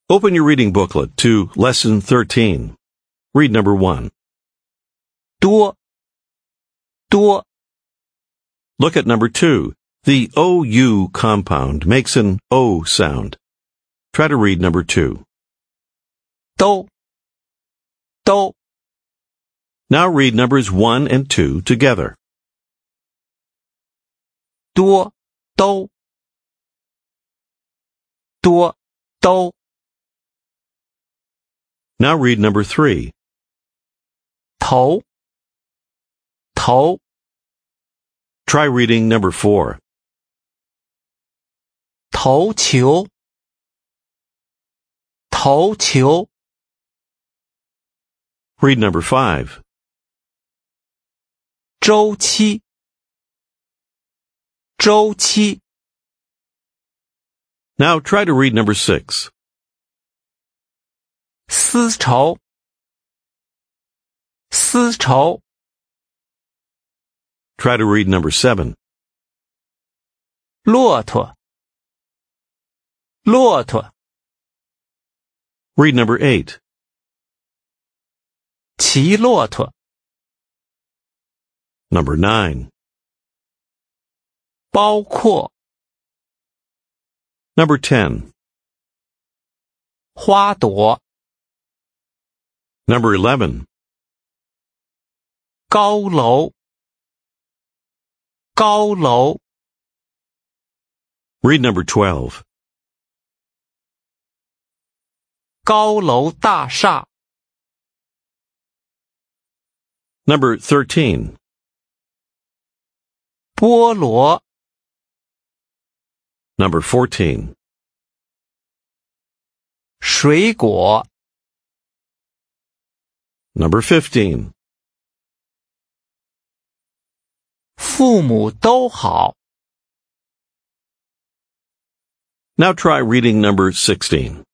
Open your reading booklet to Lesson 13. Read number 1. 多 Look at number 2. The OU compound makes an O sound. Try to read number 2. 都 Now read numbers 1 and 2 together. 多都 Now read number 3. 头 Try reading number 4. 头球 Read number 5. 周期 Now try to read number 6. 丝绸 Try to read number 7. 骆驼 Read number 8. 骑骆驼 Number 9. 包括 Number 10. 花朵 Number 11. 高楼 Read number 12. 高楼大厦 Number 13. 菠萝 Number 14. 水果 Number 15. 父母都好 Now try reading number 16.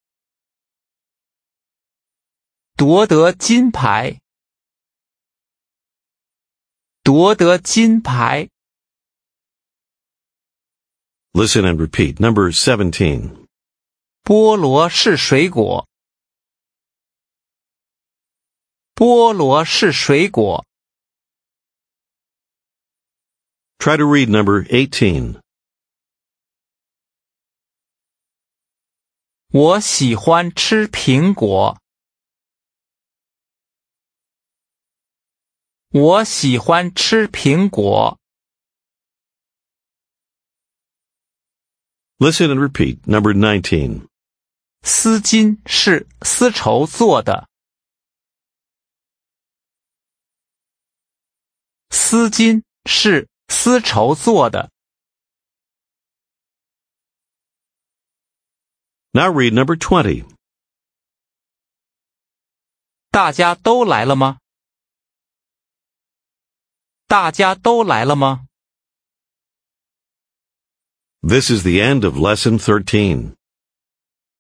夺得金牌 Listen and repeat. Number 17. 菠萝是水果 Try to read number 18. 我喜欢吃苹果 Listen and repeat. Number 19. 丝巾是丝绸做的 Now read number 20. 大家都来了吗 This is the end of lesson 13.